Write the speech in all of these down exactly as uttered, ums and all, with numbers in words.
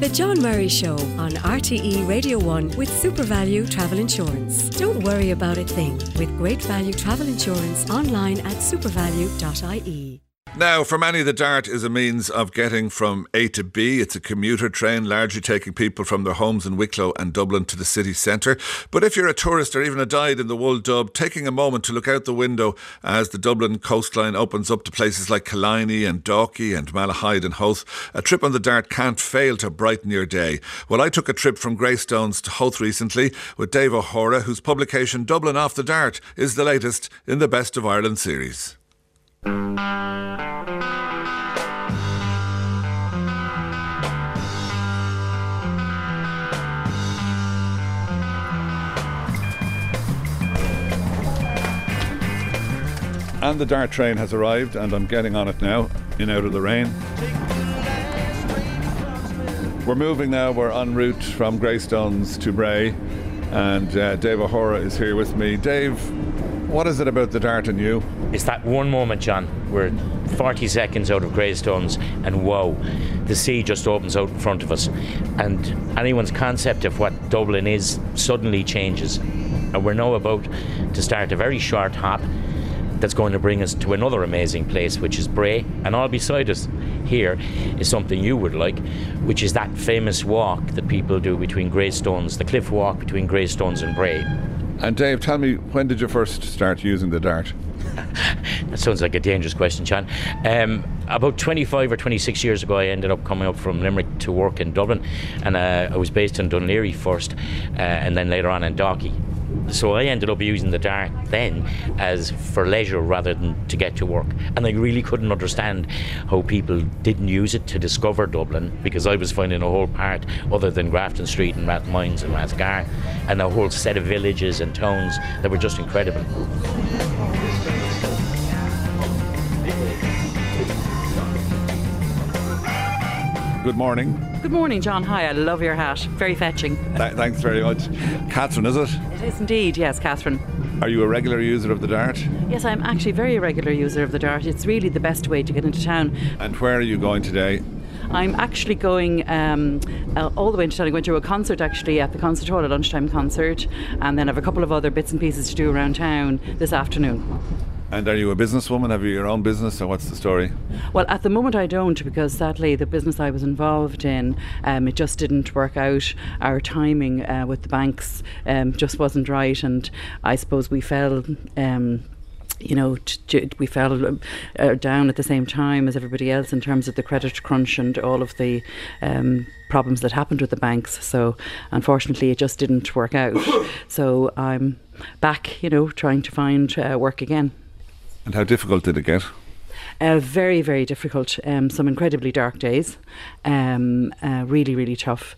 The John Murray Show on R T E Radio one with SuperValue Travel Insurance. Don't worry about a thing with great value travel insurance online at supervalue dot I E. Now, for many, the Dart is a means of getting from A to B. It's a commuter train, largely taking people from their homes in Wicklow and Dublin to the city centre. But if you're a tourist or even a dyed-in-the-wool dub, taking a moment to look out the window as the Dublin coastline opens up to places like Killiney and Dalkey and Malahide and Howth, a trip on the Dart can't fail to brighten your day. Well, I took a trip from Greystones to Howth recently with Dave O'Hora, whose publication Dublin Off the Dart is the latest in the Best of Ireland series. And the Dart train has arrived, and I'm getting on it now, in out of the rain. We're moving now, we're en route from Greystones to Bray, and uh, Dave O'Hora is here with me. Dave, what is it about the Dart and you? It's that one moment, John. We're forty seconds out of Greystones and whoa, the sea just opens out in front of us. And anyone's concept of what Dublin is suddenly changes. And we're now about to start a very short hop that's going to bring us to another amazing place, which is Bray. And all beside us here is something you would like, which is that famous walk that people do between Greystones, the cliff walk between Greystones and Bray. And Dave, tell me, when did you first start using the Dart? That sounds like a dangerous question, John. Um, about twenty-five or twenty-six years ago, I ended up coming up from Limerick to work in Dublin, and uh, I was based in Dún Laoghaire first, uh, and then later on in Dalkey. So I ended up using the Dart then as for leisure rather than to get to work. And I really couldn't understand how people didn't use it to discover Dublin, because I was finding a whole part other than Grafton Street and Rathmines and Rathgar, and a whole set of villages and towns that were just incredible. Good morning. Good morning, John. Hi, I love your hat. Very fetching. Th- thanks very much. Catherine, is it? It is indeed, yes, Catherine. Are you a regular user of the Dart? Yes, I'm actually a very regular user of the Dart. It's really the best way to get into town. And where are you going today? I'm actually going um, uh, all the way into town. I went to a concert actually at the concert hall, a lunchtime concert, and then I have a couple of other bits and pieces to do around town this afternoon. And are you a businesswoman? Have you your own business, or what's the story? Well, at the moment I don't, because sadly the business I was involved in, um, it just didn't work out. Our timing uh, with the banks um, just wasn't right, and I suppose we fell um, you know, t- t- we fell uh, down at the same time as everybody else in terms of the credit crunch and all of the um, problems that happened with the banks. So unfortunately it just didn't work out. So I'm back, you know, trying to find uh, work again. And how difficult did it get? Uh, very, very difficult. Um, some incredibly dark days. Um, uh, really, really tough.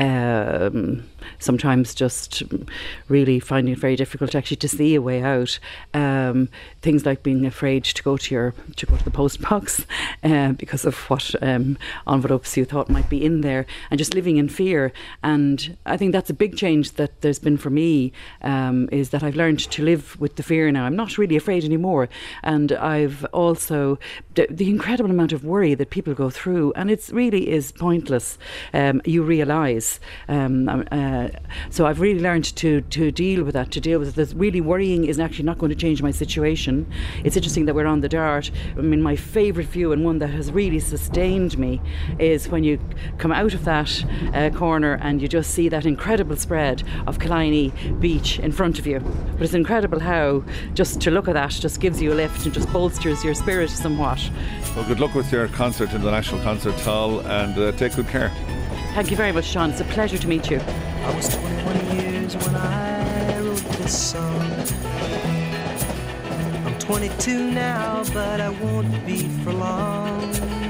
Um, sometimes just really finding it very difficult actually to see a way out. Um, things like being afraid to go to your to go to the post box uh, because of what um, envelopes you thought might be in there, and just living in fear. And I think that's a big change that there's been for me, um, is that I've learned to live with the fear now. I'm not really afraid anymore, and I've also the, the incredible amount of worry that people go through, and it really is pointless. Um, you realise. Um, uh, so I've really learned to to deal with that, to deal with it. There's really worrying is actually not going to change my situation. It's interesting that we're on the Dart. I mean, my favourite view, and one that has really sustained me, is when you come out of that uh, corner and you just see that incredible spread of Killiney Beach in front of you. But it's incredible how just to look at that just gives you a lift and just bolsters your spirit somewhat. Well, good luck with your concert in the National Concert Hall, and uh, take good care. Thank you very much, Sean. It's a pleasure to meet you. I was twenty-one years when I wrote this song. I'm twenty-two now, but I won't be for long.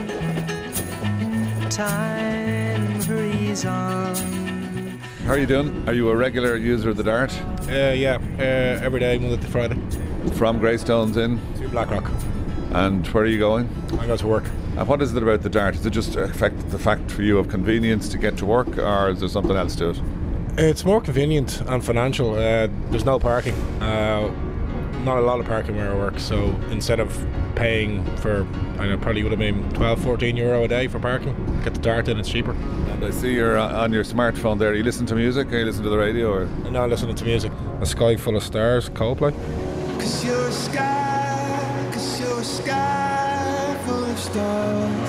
Time hurries on. How are you doing? Are you a regular user of the Dart? Uh, yeah, uh, every day, Monday to Friday. From Greystones in? To Blackrock. And where are you going? I go to work. And what is it about the Dart? Is it just a fact, the fact for you of convenience to get to work, or is there something else to it? It's more convenient and financial. Uh, there's no parking. Uh, not a lot of parking where I work, so instead of paying for, I know, probably would have been twelve, fourteen euro a day for parking, get the Dart in, it's cheaper. And I see you're on your smartphone there. You listen to music? Are you listening to the radio? Or? And now listening to music. A Sky Full of Stars, Coldplay. Cause you're a sky, cause you're a sky full of stars.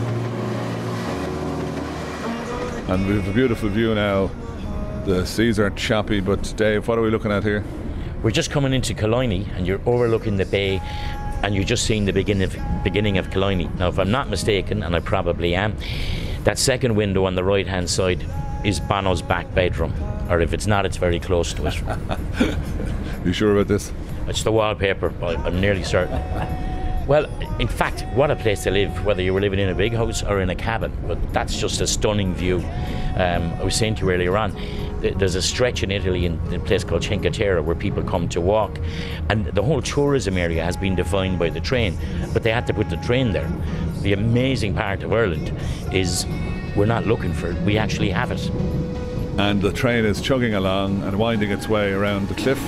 And we have a beautiful view now. The seas are choppy, but Dave, what are we looking at here? We're just coming into Killiney and you're overlooking the bay and you're just seeing the beginning of, beginning of Killiney. Now, if I'm not mistaken, and I probably am, that second window on the right hand side is Bono's back bedroom, or if it's not, it's very close to it. You sure about this? It's the wallpaper, but I'm nearly certain. Well, in fact, what a place to live, whether you were living in a big house or in a cabin. But that's just a stunning view. Um, I was saying to you earlier on, th- there's a stretch in Italy in, in a place called Cinque Terre where people come to walk, and the whole tourism area has been defined by the train, but they had to put the train there. The amazing part of Ireland is we're not looking for it, we actually have it. And the train is chugging along and winding its way around the cliff.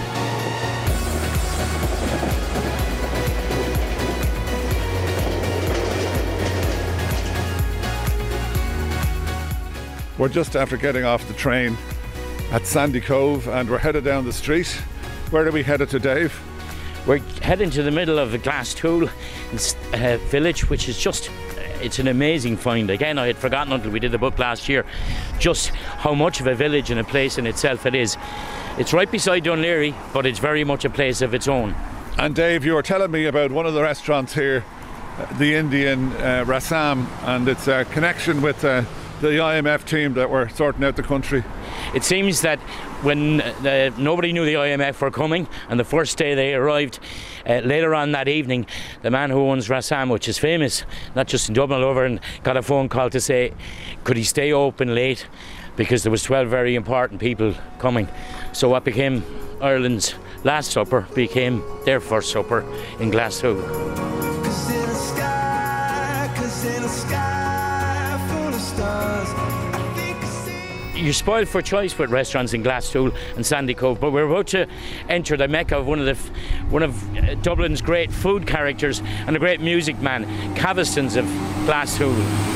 We're just after getting off the train at Sandy Cove and we're headed down the street. Where are we headed to, Dave? We're heading to the middle of the Glasstool uh, village, which is just, it's an amazing find. Again, I had forgotten until we did the book last year just how much of a village and a place in itself it is. It's right beside Dún Laoghaire, but it's very much a place of its own. And Dave, you were telling me about one of the restaurants here, the Indian uh, Rassam, and its uh, connection with uh, the I M F team that were sorting out the country. It seems that when uh, nobody knew the I M F were coming, and the first day they arrived, uh, later on that evening, the man who owns Rassam, which is famous, not just in Dublin, over, and got a phone call to say, could he stay open late? Because there was twelve very important people coming. So what became Ireland's Last Supper became their first supper in Glasstool. Cause in a sky, cause in a sky full of stars, I think I see. You're spoiled for choice with restaurants in Glasstool and Sandy Cove, but we're about to enter the mecca of one of the one of uh, Dublin's great food characters and a great music man, Cavestons of Glasstool.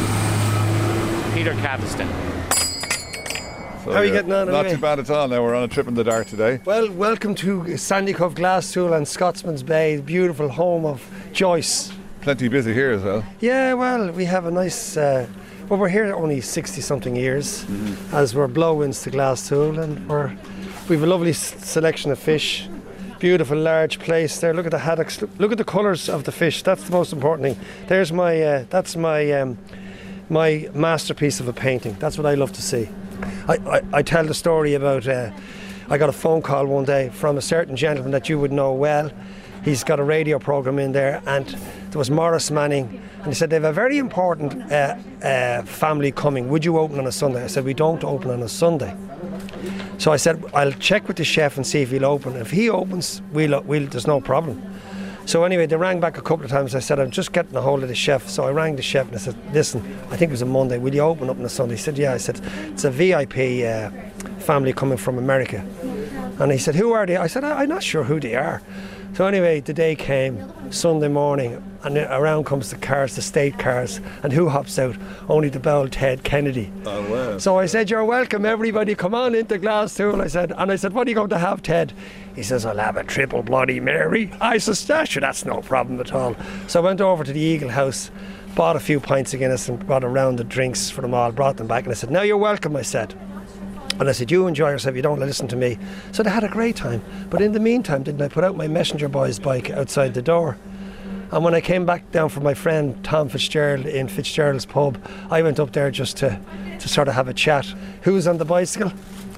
Peter Caveston. So How are you yeah, getting on Not anyway? too bad at all. Now we're on a trip in the Dart today. Well, welcome to Sandy Cove Glasstool and Scotsman's Bay, beautiful home of Joyce. Plenty busy here as well. Yeah, well, we have a nice. Uh, well, we're here only sixty something years, mm-hmm. as we're blow-ins to Glasstool, and we're we've a lovely s- selection of fish. Beautiful large place there. Look at the haddocks. Look, look at the colours of the fish. That's the most important thing. There's my. Uh, that's my. Um, my masterpiece of a painting. That's what I love to see. I, I, I tell the story about uh, I got a phone call one day from a certain gentleman that you would know well. He's got a radio programme in there, and there was Morris Manning, and he said they have a very important uh, uh, family coming. Would you open on a Sunday? I said we don't open on a Sunday. So I said I'll check with the chef and see if he'll open. If he opens, we'll, we'll there's no problem. So anyway, they rang back a couple of times. I said, I'm just getting a hold of the chef. So I rang the chef and I said, listen, I think it was a Monday. Will you open up on a Sunday? He said, yeah. I said, it's a V I P uh, family coming from America. And he said, who are they? I said, I'm not sure who they are. So anyway, the day came, Sunday morning, and around comes the cars, the state cars, and who hops out? Only the bold Ted Kennedy. Oh, wow. So I said, you're welcome, everybody, come on into Glasstool. I said, and I said, what are you going to have, Ted? He says, I'll have a triple Bloody Mary. I said, sure, that's no problem at all. So I went over to the Eagle House, bought a few pints of Guinness and brought a round of drinks for them all, brought them back, and I said, now you're welcome, I said. And I said, you enjoy yourself, you don't listen to me. So they had a great time. But in the meantime, didn't I put out my messenger boy's bike outside the door? And when I came back down from my friend Tom Fitzgerald in Fitzgerald's pub, I went up there just to, to sort of have a chat. Who's on the bicycle?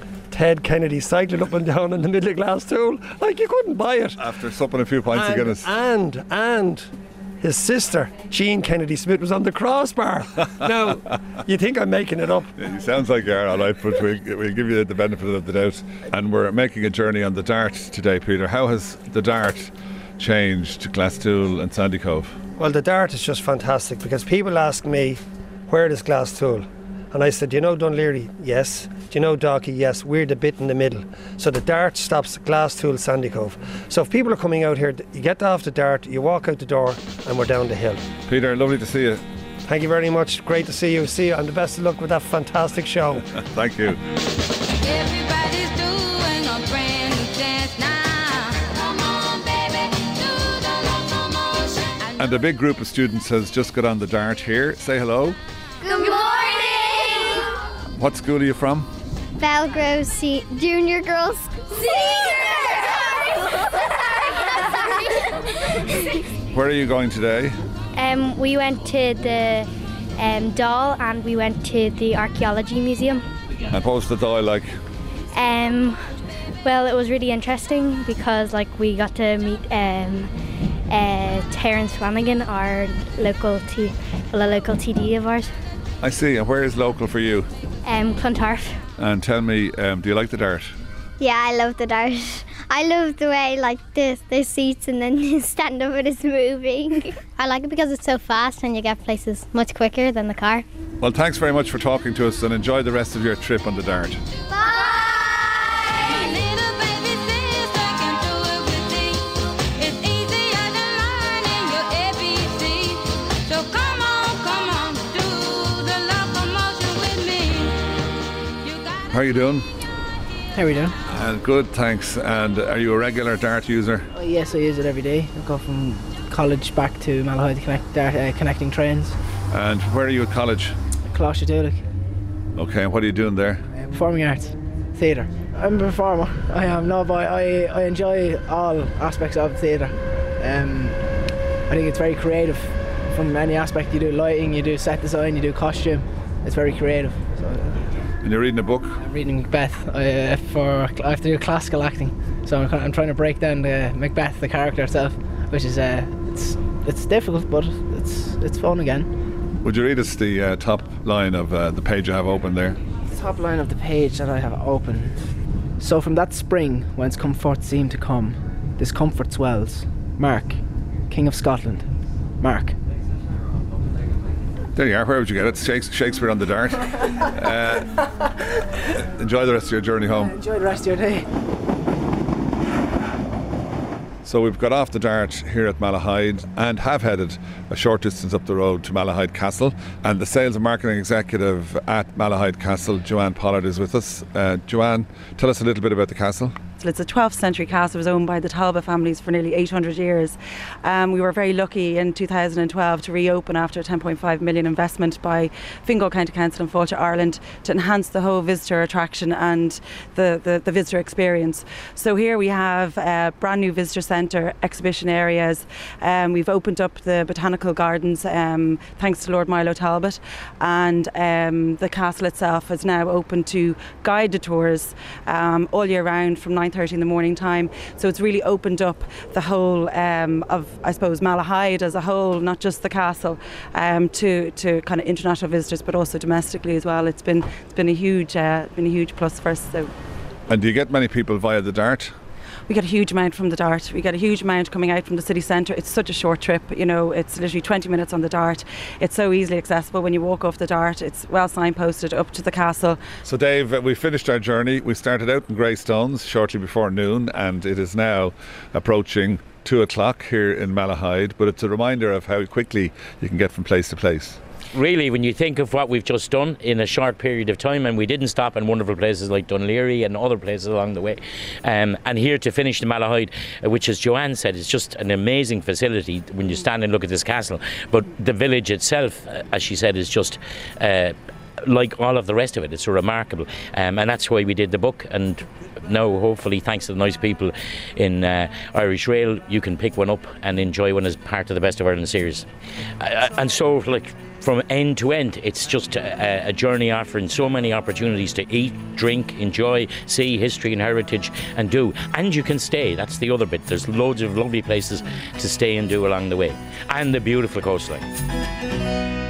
Ted Kennedy cycling up and down in the middle of Glasstool. Like, you couldn't buy it. After supping a few pints and, of Guinness. And, and his sister, Jean Kennedy Smith, was on the crossbar. Now, you think I'm making it up. Yeah, he sounds like you are, all right, but we, we'll give you the benefit of the doubt. And we're making a journey on the Dart today, Peter. How has the Dart changed Glasstool and Sandy Cove? Well, the Dart is just fantastic because people ask me, where is Glasstool? And I said, do you know Dunleary? Yes. Do you know Dalkey? Yes. We're the bit in the middle. So the Dart stops at Glasstool, Sandycove. So if people are coming out here, you get off the Dart, you walk out the door, and we're down the hill. Peter, lovely to see you. Thank you very much. Great to see you. See you, and the best of luck with that fantastic show. Thank you. Everybody's doing a brand new dance now. Come on, baby, do the locomotion. And a big group of students has just got on the Dart here. Say hello. Good morning! What school are you from? Belgrove C- Junior Girls. Where are you going today? Um, we went to the um, Dáil and we went to the Archaeology Museum. And what was the Dáil like? Um, well, it was really interesting because like we got to meet um, uh, Terence Flanagan, our local T, well, a local T D of ours. I see. And where is local for you? Um, Clontarf. And tell me, um, do you like the Dart? Yeah, I love the Dart. I love the way like the the seats and then you stand up and it's moving. I like it because it's so fast and you get places much quicker than the car. Well, thanks very much for talking to us and enjoy the rest of your trip on the Dart. How are you doing? How are we doing? Uh, good, thanks. And are you a regular Dart user? Oh, yes, I use it every day. I go from college back to Malahide to connect Dart, uh, connecting trains. And where are you at college? Closhatulik. Okay, and what are you doing there? Uh, performing arts, theatre. I'm a performer. I am no, but I, I enjoy all aspects of theatre. Um, I think it's very creative from any aspect. You do lighting, you do set design, you do costume. It's very creative. So, and you're reading a book? I'm reading Macbeth. I, uh, for, I have to do classical acting, so I'm, I'm trying to break down the Macbeth, the character itself, which is uh, it's it's difficult, but it's it's fun again. Would you read us the uh, top line of uh, the page you have open there? The top line of the page that I have open. So from that spring whence comfort seemed to come, discomfort swells. Mark, King of Scotland. Mark. There you are. Where would you get it? Shakespeare on the Dart. Uh, enjoy the rest of your journey home. Enjoy the rest of your day. So we've got off the Dart here at Malahide and have headed a short distance up the road to Malahide Castle. And the sales and marketing executive at Malahide Castle, Joanne Pollard, is with us. Uh, Joanne, tell us a little bit about the castle. It's a twelfth century castle. It was owned by the Talbot families for nearly eight hundred years. Um, we were very lucky in two thousand twelve to reopen after a ten point five million investment by Fingal County Council and Fáilte Ireland to enhance the whole visitor attraction and the, the, the visitor experience. So here we have a brand new visitor centre, exhibition areas. Um, we've opened up the botanical gardens um, thanks to Lord Milo Talbot, and um, the castle itself is now open to guided tours um, all year round from nine thirty in the morning time. So it's really opened up the whole um, of, I suppose, Malahide as a whole, not just the castle, um, to to kind of international visitors, but also domestically as well. It's been it's been a huge uh, been a huge plus for us. So. And do you get many people via the Dart? We get a huge amount from the Dart. We get a huge amount coming out from the city centre. It's such a short trip, you know, it's literally twenty minutes on the Dart. It's so easily accessible when you walk off the Dart. It's well signposted up to the castle. So Dave, we finished our journey. We started out in Greystones shortly before noon, and it is now approaching two o'clock here in Malahide, but it's a reminder of how quickly you can get from place to place. Really, when you think of what we've just done in a short period of time, and we didn't stop in wonderful places like Dunleary and other places along the way, um, and here to finish the Malahide, uh, which, as Joanne said, is just an amazing facility when you stand and look at this castle. But the village itself, uh, as she said, is just uh, like all of the rest of it. It's remarkable, um, and that's why we did the book. And now, hopefully, thanks to the nice people in uh, Irish Rail, you can pick one up and enjoy one as part of the Best of Ireland series. Uh, and so, like, from end to end, it's just a, a journey offering so many opportunities to eat, drink, enjoy, see history and heritage and do. And you can stay, that's the other bit. There's loads of lovely places to stay and do along the way. And the beautiful coastline.